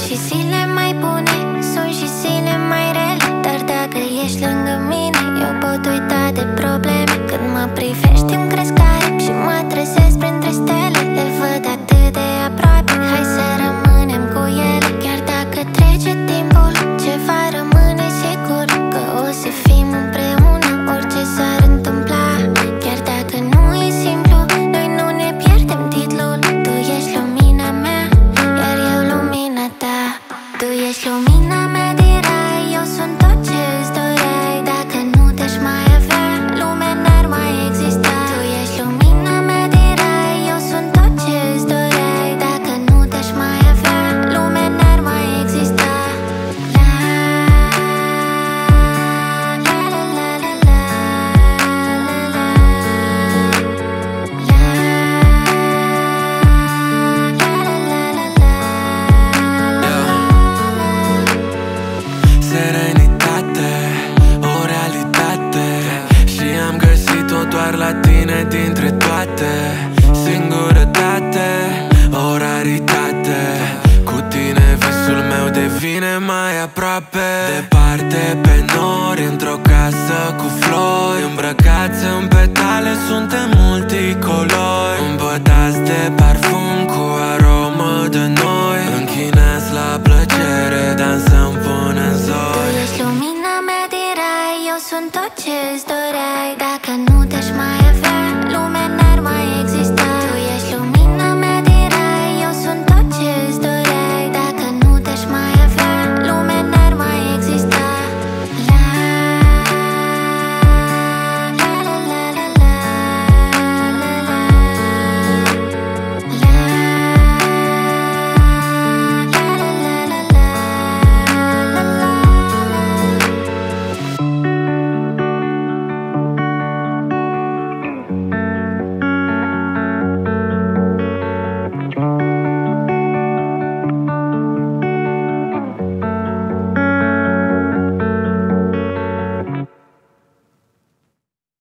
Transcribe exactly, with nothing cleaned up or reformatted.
și zile mai bune, sunt și zile mai rele, dar dacă ești lângă mine, eu pot uita de probleme. Când mă privești îmi cresc aripi și mă trezesc printre stele. Le văd atât de aproape, hai să rămânem cu ele. Chiar dacă trece timpul, ceva rămâne sigur, că o să fim împreună, orice s-ar întâmpla. Chiar dacă nu e simplu, noi nu ne pierdem titlul. Tu ești lumina mea, iar eu lumina ta. Tu ești lumina mea din rai, eu sunt tot ce îți doreai. Dacă nu te-aș mai avea, lumea n-ar mai exista. Tu ești lumina mea din rai, eu sunt tot ce îți doreai. Dacă nu te-aș mai avea, lumea n-ar mai exista. La la la la la la la la Serenitate, o realitate, și am găsit-o doar la tine dintre toate. Singurătate, o raritate, cu tine visul meu devine mai aproape. Departe pe nori, într-o casă cu flori, îmbrăcați în petale, suntem multicolori, îmbătați de parfum cu